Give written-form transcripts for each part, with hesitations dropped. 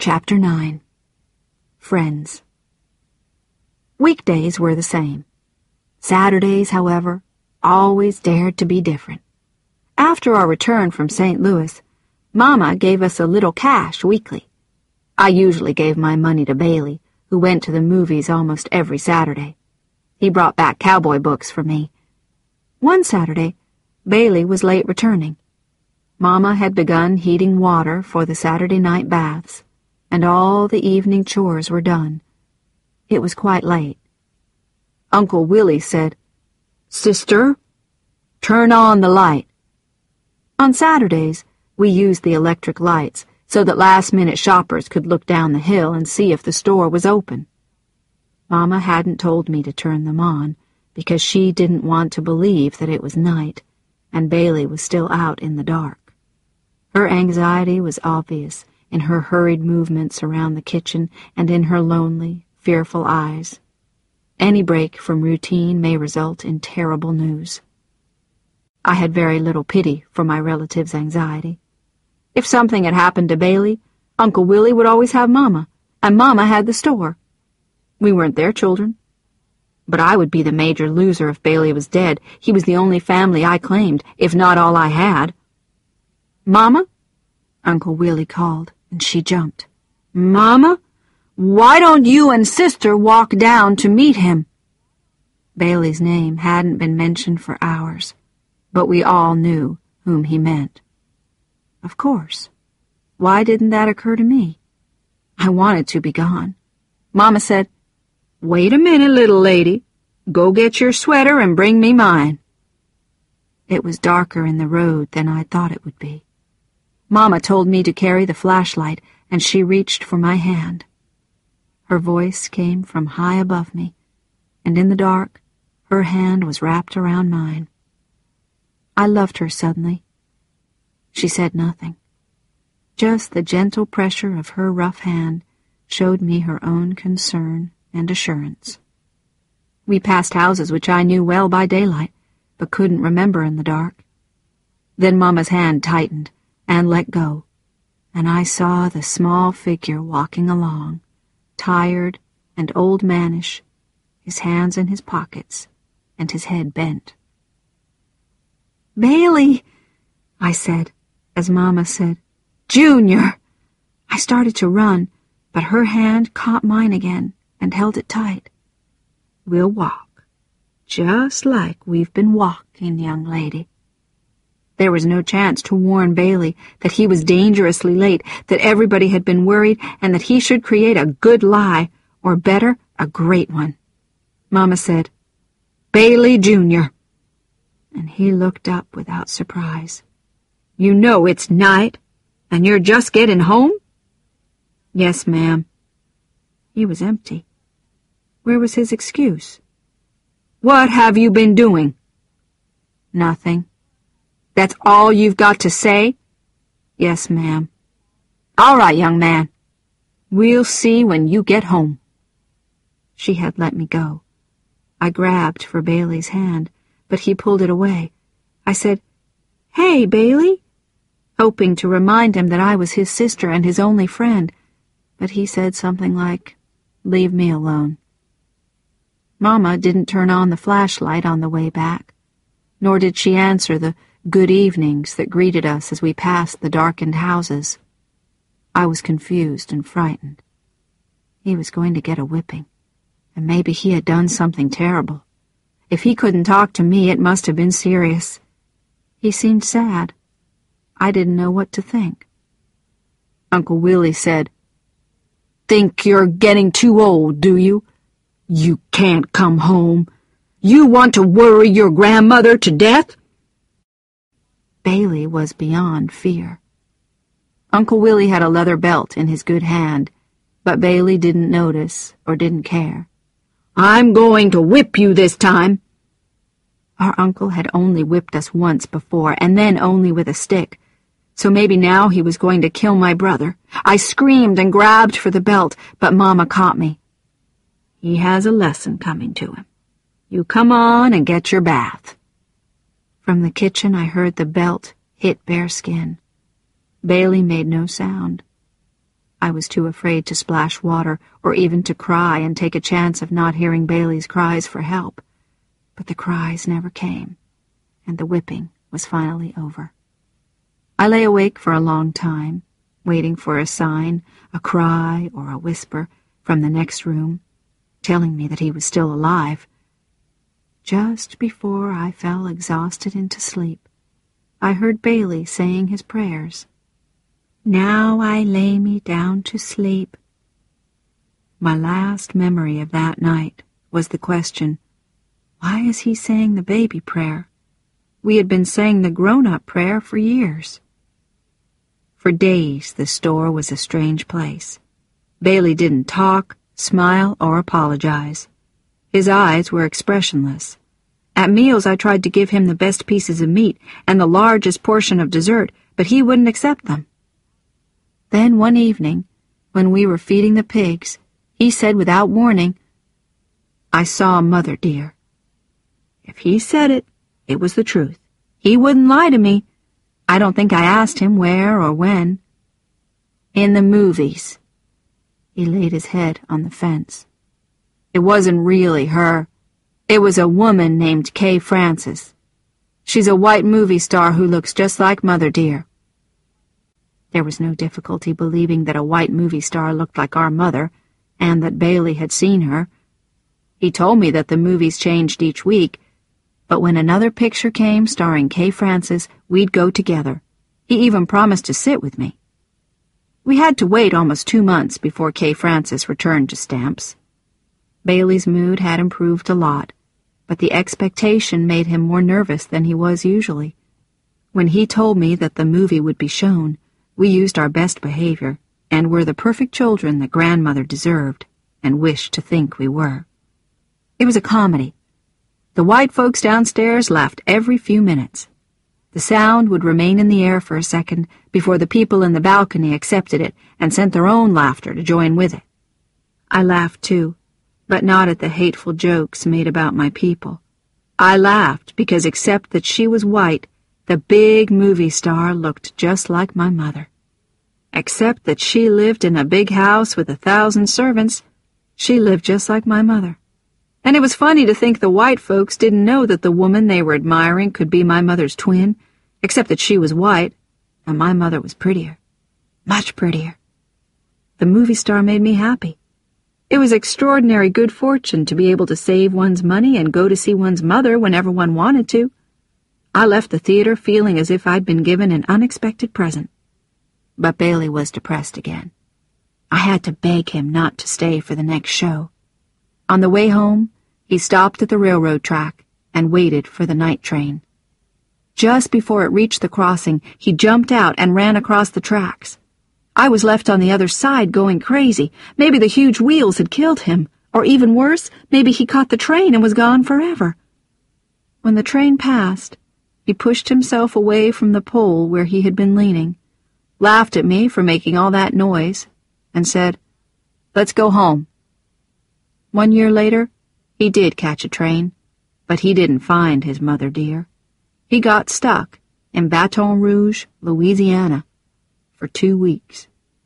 Chapter 9. Friends. Weekdays were the same. Saturdays, however, always dared to be different. After our return from St. Louis, Mama gave us a little cash weekly. I usually gave my money to Bailey, who went to the movies almost every Saturday. He brought back cowboy books for me. One Saturday, Bailey was late returning. Mama had begun heating water for the Saturday night baths, and all the evening chores were done. It was quite late. Uncle Willie said, "Sister, turn on the light." On Saturdays, we used the electric lights so that last-minute shoppers could look down the hill and see if the store was open. Mama hadn't told me to turn them on because she didn't want to believe that it was night and Bailey was still out in the dark. Her anxiety was obvious in her hurried movements around the kitchen and in her lonely, fearful eyes. Any break from routine may result in terrible news. I had very little pity for my relative's anxiety. If something had happened to Bailey, Uncle Willie would always have Mama, and Mama had the store. We weren't their children. But I would be the major loser if Bailey was dead. He was the only family I claimed, if not all I had. "Mama?" Uncle Willie called, and she jumped. "Mama? Why don't you and Sister walk down to meet him?" Bailey's name hadn't been mentioned for hours, but we all knew whom he meant. Of course. Why didn't that occur to me? I wanted to be gone. Mama said, "Wait a minute, little lady. Go get your sweater and bring me mine." It was darker in the road than I thought it would be. Mama told me to carry the flashlight, and she reached for my hand. Her voice came from high above me, and in the dark, her hand was wrapped around mine. I loved her suddenly. She said nothing. Just the gentle pressure of her rough hand showed me her own concern and assurance. We passed houses which I knew well by daylight, but couldn't remember in the dark. Then Mama's hand tightened and let go, and I saw the small figure walking along, tired and old-mannish, his hands in his pockets and his head bent. "Bailey," I said, as Mama said, "Junior." I started to run, but her hand caught mine again and held it tight. "We'll walk, just like we've been walking, young lady." There was no chance to warn Bailey that he was dangerously late, that everybody had been worried, and that he should create a good lie, or better, a great one. Mama said, "Bailey Jr." And he looked up without surprise. "You know it's night, and you're just getting home?" "Yes, ma'am." He was empty. Where was his excuse? "What have you been doing?" "Nothing." "That's all you've got to say?" "Yes, ma'am." "All right, young man. We'll see when you get home." She had let me go. I grabbed for Bailey's hand, but he pulled it away. I said, "Hey, Bailey," hoping to remind him that I was his sister and his only friend, but he said something like, "Leave me alone." Mama didn't turn on the flashlight on the way back, nor did she answer the good evenings that greeted us as we passed the darkened houses. I was confused and frightened. He was going to get a whipping, and maybe he had done something terrible. If he couldn't talk to me, it must have been serious. He seemed sad. I didn't know what to think. Uncle Willie said, "Think you're getting too old, do you? You can't come home. You want to worry your grandmother to death?" Bailey was beyond fear. Uncle Willie had a leather belt in his good hand, but Bailey didn't notice or didn't care. "I'm going to whip you this time." Our uncle had only whipped us once before, and then only with a stick, so maybe now he was going to kill my brother. I screamed and grabbed for the belt, but Mama caught me. "He has a lesson coming to him. You come on and get your bath." From the kitchen I heard the belt hit bare skin. Bailey made no sound. I was too afraid to splash water or even to cry and take a chance of not hearing Bailey's cries for help. But the cries never came, and the whipping was finally over. I lay awake for a long time, waiting for a sign, a cry or a whisper from the next room, telling me that he was still alive. Just before I fell exhausted into sleep, I heard Bailey saying his prayers. "Now I lay me down to sleep." My last memory of that night was the question, why is he saying the baby prayer? We had been saying the grown-up prayer for years. For days the store was a strange place. Bailey didn't talk, smile, or apologize. His eyes were expressionless. At meals I tried to give him the best pieces of meat and the largest portion of dessert, but he wouldn't accept them. Then one evening, when we were feeding the pigs, he said without warning, "I saw Mother, dear." If he said it, it was the truth. He wouldn't lie to me. I don't think I asked him where or when. "In the movies." He laid his head on the fence. "It wasn't really her. It was a woman named Kay Francis. She's a white movie star who looks just like Mother, dear." There was no difficulty believing that a white movie star looked like our mother, and that Bailey had seen her. He told me that the movies changed each week, but when another picture came starring Kay Francis, we'd go together. He even promised to sit with me. We had to wait almost 2 months before Kay Francis returned to Stamps. Bailey's mood had improved a lot, but the expectation made him more nervous than he was usually. When he told me that the movie would be shown, we used our best behavior and were the perfect children that grandmother deserved and wished to think we were. It was a comedy. The white folks downstairs laughed every few minutes. The sound would remain in the air for a second before the people in the balcony accepted it and sent their own laughter to join with it. I laughed too, but not at the hateful jokes made about my people. I laughed because, except that she was white, the big movie star looked just like my mother. Except that she lived in a big house with 1,000 servants, she lived just like my mother. And it was funny to think the white folks didn't know that the woman they were admiring could be my mother's twin, except that she was white, and my mother was prettier. Much prettier. The movie star made me happy. It was extraordinary good fortune to be able to save one's money and go to see one's mother whenever one wanted to. I left the theater feeling as if I'd been given an unexpected present. But Bailey was depressed again. I had to beg him not to stay for the next show. On the way home, he stopped at the railroad track and waited for the night train. Just before it reached the crossing, he jumped out and ran across the tracks. I was left on the other side going crazy. Maybe the huge wheels had killed him, or even worse, maybe he caught the train and was gone forever. When the train passed, he pushed himself away from the pole where he had been leaning, laughed at me for making all that noise, and said, "Let's go home." 1 year later, he did catch a train, but he didn't find his mother dear. He got stuck in Baton Rouge, Louisiana, for 2 weeks.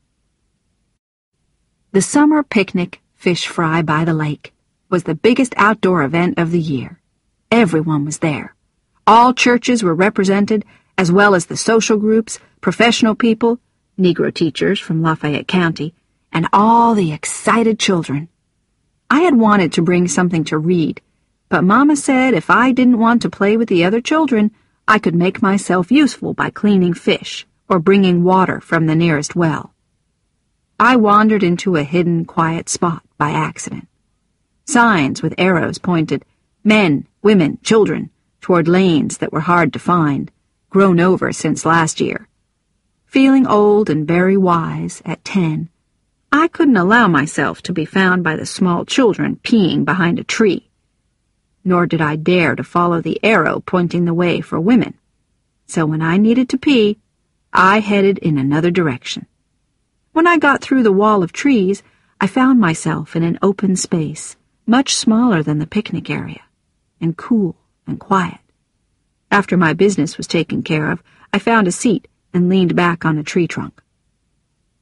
The summer picnic fish fry by the lake was the biggest outdoor event of the year. Everyone was there. All churches were represented, as well as the social groups, professional people, Negro teachers from Lafayette County, and all the excited children. I had wanted to bring something to read, but Mama said if I didn't want to play with the other children, I could make myself useful by cleaning fish or bringing water from the nearest well. I wandered into a hidden, quiet spot by accident. Signs with arrows pointed men, women, children toward lanes that were hard to find, grown over since last year. Feeling old and very wise at 10, I couldn't allow myself to be found by the small children peeing behind a tree. Nor did I dare to follow the arrow pointing the way for women. So when I needed to pee, I headed in another direction. When I got through the wall of trees, I found myself in an open space, much smaller than the picnic area, and cool and quiet. After my business was taken care of, I found a seat and leaned back on a tree trunk.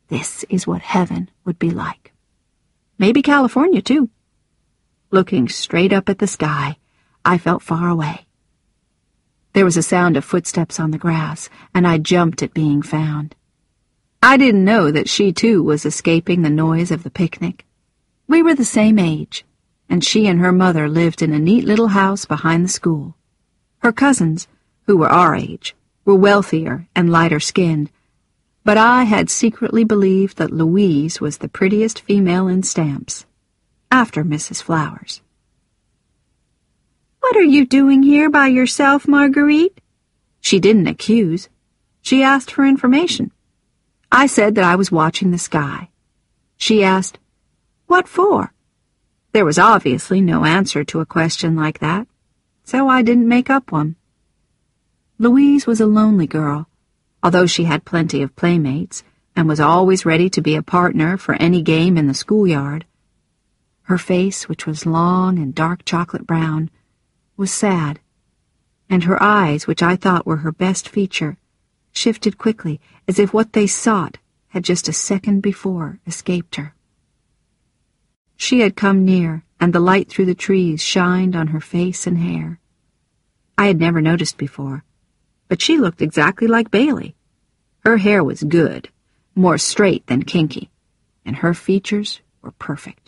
This is what heaven would be like. Maybe California, too. Looking straight up at the sky, I felt far away. There was a sound of footsteps on the grass, and I jumped at being found. I didn't know that she, too, was escaping the noise of the picnic. We were the same age, and she and her mother lived in a neat little house behind the school. Her cousins, who were our age, were wealthier and lighter-skinned, but I had secretly believed that Louise was the prettiest female in Stamps, after Mrs. Flowers. "What are you doing here by yourself, Marguerite?" She didn't accuse. She asked for information. I said that I was watching the sky. She asked, "What for?" There was obviously no answer to a question like that, so I didn't make up one. Louise was a lonely girl, although she had plenty of playmates and was always ready to be a partner for any game in the schoolyard. Her face, which was long and dark chocolate brown, was sad, and her eyes, which I thought were her best feature, shifted quickly as if what they sought had just a second before escaped her. She had come near, and the light through the trees shined on her face and hair. I had never noticed before, but she looked exactly like Bailey. Her hair was good, more straight than kinky, and her features were perfect.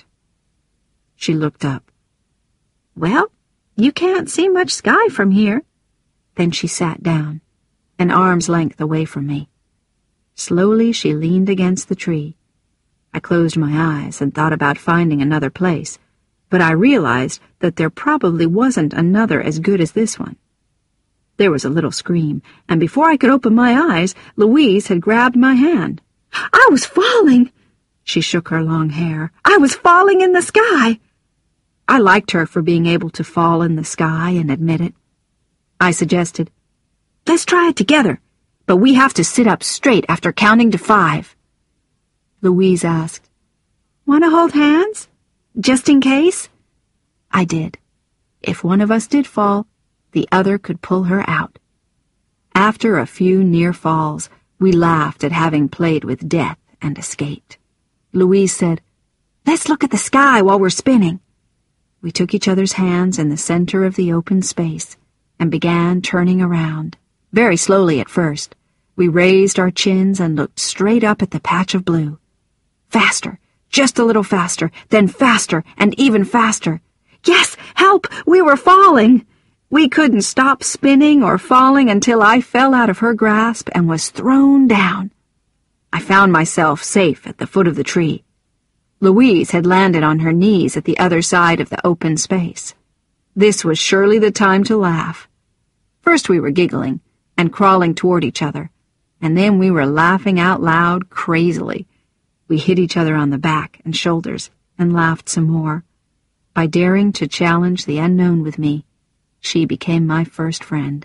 She looked up. "Well, you can't see much sky from here." Then she sat down, an arm's length away from me. Slowly she leaned against the tree. I closed my eyes and thought about finding another place, but I realized that there probably wasn't another as good as this one. There was a little scream, and before I could open my eyes, Louise had grabbed my hand. "I was falling!" She shook her long hair. "I was falling in the sky!" I liked her for being able to fall in the sky and admit it. I suggested, "Let's try it together, but we have to sit up straight after counting to 5. Louise asked, "Want to hold hands? Just in case?" I did. If one of us did fall, the other could pull her out. After a few near falls, we laughed at having played with death and escaped. Louise said, "Let's look at the sky while we're spinning." We took each other's hands in the center of the open space and began turning around. Very slowly at first, we raised our chins and looked straight up at the patch of blue. Faster, just a little faster, then faster and even faster. Yes, help! We were falling! We couldn't stop spinning or falling until I fell out of her grasp and was thrown down. I found myself safe at the foot of the tree. Louise had landed on her knees at the other side of the open space. This was surely the time to laugh. First we were giggling and crawling toward each other, and then we were laughing out loud crazily. We hit each other on the back and shoulders and laughed some more. By daring to challenge the unknown with me, she became my first friend.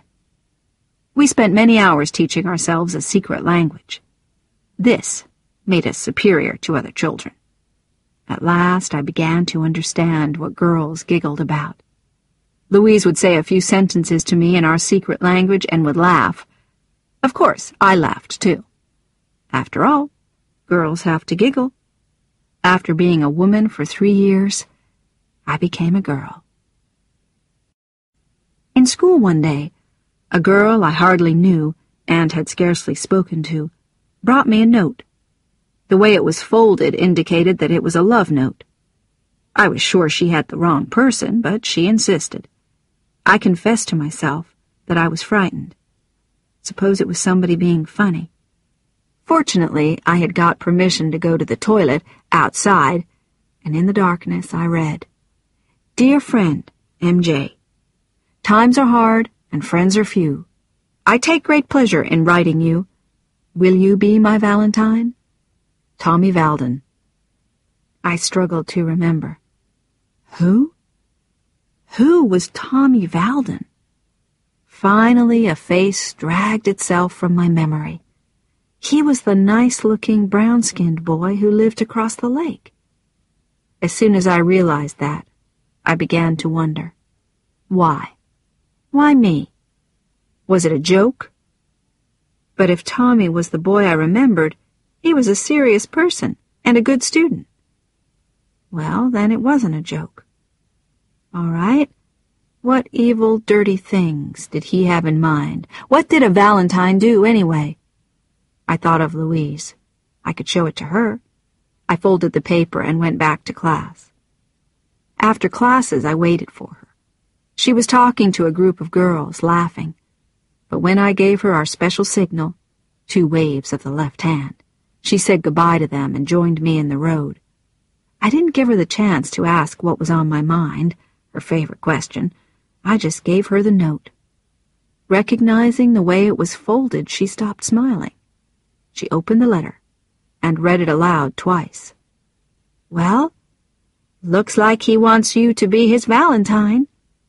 We spent many hours teaching ourselves a secret language. This made us superior to other children. At last I began to understand what girls giggled about. Louise would say a few sentences to me in our secret language and would laugh. Of course, I laughed too. After all, girls have to giggle. After being a woman for 3 years, I became a girl. In school one day, a girl I hardly knew and had scarcely spoken to brought me a note. The way it was folded indicated that it was a love note. I was sure she had the wrong person, but she insisted. I confessed to myself that I was frightened. Suppose it was somebody being funny. Fortunately, I had got permission to go to the toilet outside, and in the darkness I read, "Dear friend, MJ. Times are hard and friends are few. I take great pleasure in writing you. Will you be my Valentine? Tommy Valden." I struggled to remember. Who? Who was Tommy Valden? Finally, a face dragged itself from my memory. He was the nice-looking, brown-skinned boy who lived across the lake. As soon as I realized that, I began to wonder. Why? Why me? Was it a joke? But if Tommy was the boy I remembered, He was a serious person and a good student. Well, then it wasn't a joke. All right. What evil, dirty things did he have in mind? What did a Valentine do, anyway? I thought of Louise. I could show it to her. I folded the paper and went back to class. After classes, I waited for her. She was talking to a group of girls, laughing. But when I gave her our special signal, 2 waves of the left hand, she said goodbye to them and joined me in the road. I didn't give her the chance to ask what was on my mind, her favorite question. I just gave her the note. Recognizing the way it was folded, she stopped smiling. She opened the letter and read it aloud twice. Well, looks like he wants you to be his Valentine.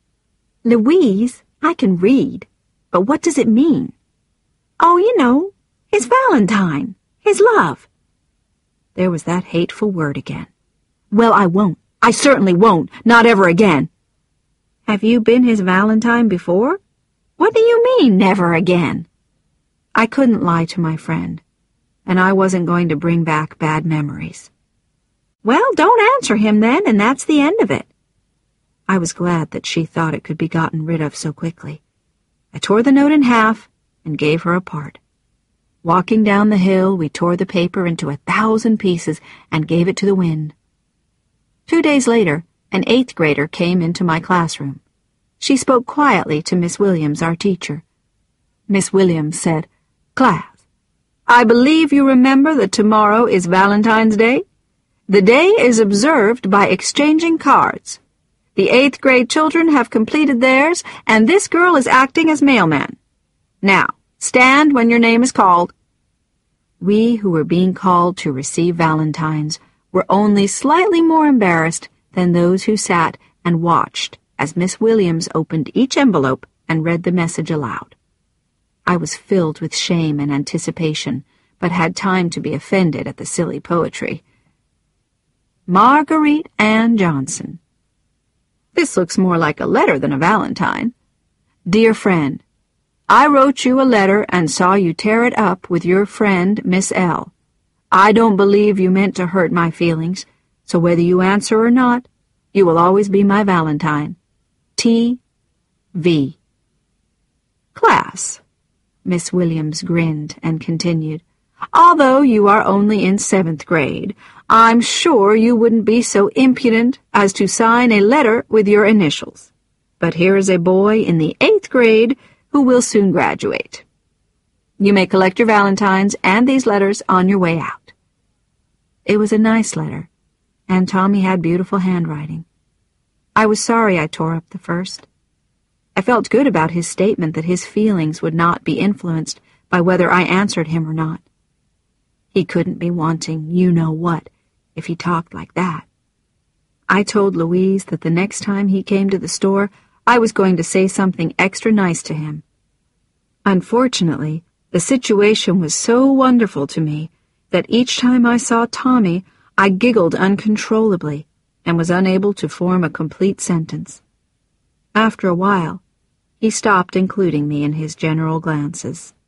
Louise, I can read, but what does it mean? Oh, you know, his Valentine, his love. There was that hateful word again. Well, I won't. I certainly won't. Not ever again. Have you been his Valentine before? What do you mean, never again? I couldn't lie to my friend, and I wasn't going to bring back bad memories. Well, don't answer him then, and that's the end of it. I was glad that she thought it could be gotten rid of so quickly. I tore the note in half and gave her a part. Walking down the hill, we tore the paper into 1,000 pieces and gave it to the wind. 2 days later, an 8th grader came into my classroom. She spoke quietly to Miss Williams, our teacher. Miss Williams said, "Class, I believe you remember that tomorrow is Valentine's Day. The day is observed by exchanging cards. The 8th grade children have completed theirs, and this girl is acting as mailman. Now, stand when your name is called." We who were being called to receive Valentines were only slightly more embarrassed than those who sat and watched as Miss Williams opened each envelope and read the message aloud. I was filled with shame and anticipation, but had time to be offended at the silly poetry. Marguerite Ann Johnson. This looks more like a letter than a Valentine. Dear friend, I wrote you a letter and saw you tear it up with your friend, Miss L. I don't believe you meant to hurt my feelings, so whether you answer or not, you will always be my Valentine. T.V. Class, Miss Williams grinned and continued, although you are only in 7th grade, I'm sure you wouldn't be so impudent as to sign a letter with your initials. But here is a boy in the 8th grade who will soon graduate. You may collect your Valentines and these letters on your way out. It was a nice letter, and Tommy had beautiful handwriting. I was sorry I tore up the first. I felt good about his statement that his feelings would not be influenced by whether I answered him or not. He couldn't be wanting you-know-what if he talked like that. I told Louise that the next time he came to the store, I was going to say something extra nice to him. Unfortunately, the situation was so wonderful to me that each time I saw Tommy, I giggled uncontrollably and was unable to form a complete sentence. After a while, he stopped including me in his general glances.